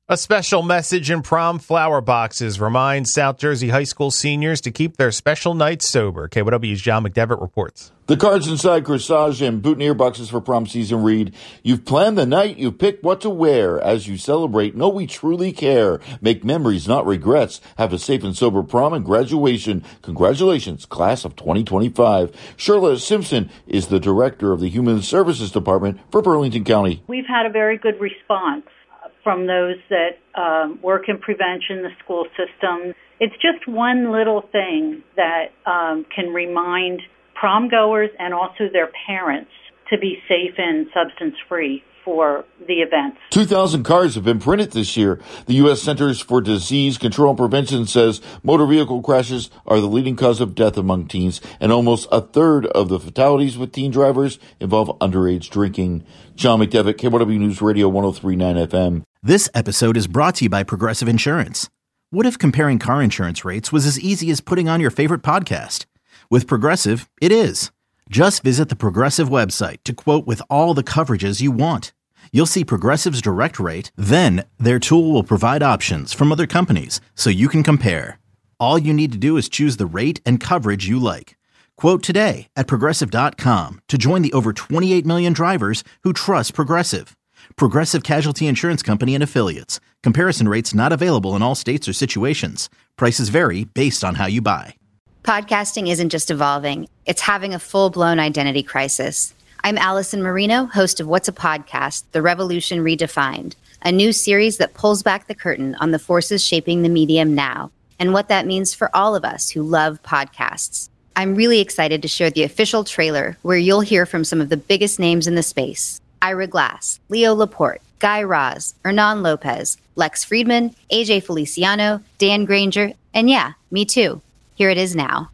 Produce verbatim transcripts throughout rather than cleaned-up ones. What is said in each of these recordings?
A special message in prom flower boxes reminds South Jersey high school seniors to keep their special nights sober. K W W's John McDevitt reports. The cards inside corsage and boutonniere boxes for prom season read, "You've planned the night, you picked what to wear. As you celebrate, know we truly care. Make memories, not regrets. Have a safe and sober prom and graduation. Congratulations, class of twenty twenty-five. Shirla Simpson is the director of the Human Services Department for Burlington County. We've had a very good response from those that um, work in prevention, the school system. It's just one little thing that um, can remind prom goers and also their parents to be safe and substance-free for the events. two thousand cards have been printed this year. The U S Centers for Disease Control and Prevention says motor vehicle crashes are the leading cause of death among teens, and almost a third of the fatalities with teen drivers involve underage drinking. John McDevitt, K W News Radio one oh three point nine F M. This episode is brought to you by Progressive Insurance. What if comparing car insurance rates was as easy as putting on your favorite podcast? With Progressive, it is. Just visit the Progressive website to quote with all the coverages you want. You'll see Progressive's direct rate, then their tool will provide options from other companies so you can compare. All you need to do is choose the rate and coverage you like. Quote today at Progressive dot com to join the over twenty-eight million drivers who trust Progressive. Progressive Casualty Insurance Company and Affiliates. Comparison rates not available in all states or situations. Prices vary based on how you buy. Podcasting isn't just evolving, it's having a full-blown identity crisis. I'm Allison Marino, host of What's a Podcast? The Revolution Redefined, a new series that pulls back the curtain on the forces shaping the medium now and what that means for all of us who love podcasts. I'm really excited to share the official trailer where you'll hear from some of the biggest names in the space. Ira Glass, Leo Laporte, Guy Raz, Hernan Lopez, Lex Friedman, A J Feliciano, Dan Granger, and yeah, me too. Here it is now.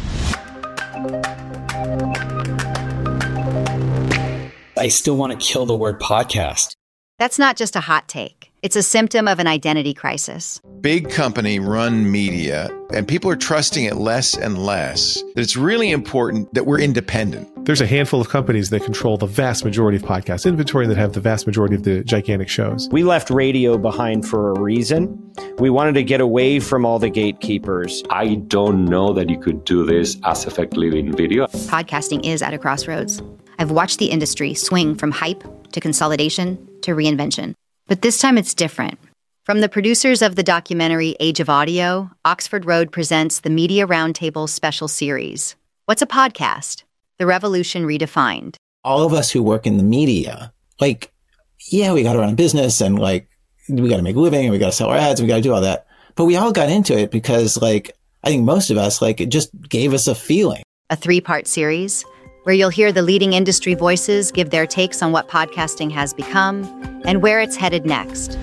I still want to kill the word podcast. That's not just a hot take. It's a symptom of an identity crisis. Big company run media, and people are trusting it less and less. It's really important that we're independent. There's a handful of companies that control the vast majority of podcast inventory that have the vast majority of the gigantic shows. We left radio behind for a reason. We wanted to get away from all the gatekeepers. I don't know that you could do this as effectively in video. Podcasting is at a crossroads. I've watched the industry swing from hype to consolidation to reinvention. But this time it's different. From the producers of the documentary Age of Audio, Oxford Road presents the Media Roundtable special series. What's a podcast? The Revolution Redefined. All of us who work in the media, like, yeah, we got to run a business and like, we got to make a living and we got to sell our ads and we got to do all that. But we all got into it because like, I think most of us, like, it just gave us a feeling. A three-part series where you'll hear the leading industry voices give their takes on what podcasting has become and where it's headed next.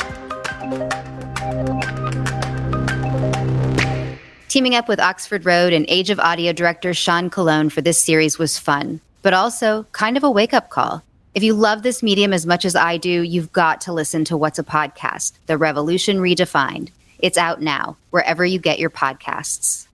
Teaming up with Oxford Road and Age of Audio director Sean Colon for this series was fun, but also kind of a wake-up call. If you love this medium as much as I do, you've got to listen to What's a Podcast? The Revolution Redefined. It's out now, wherever you get your podcasts.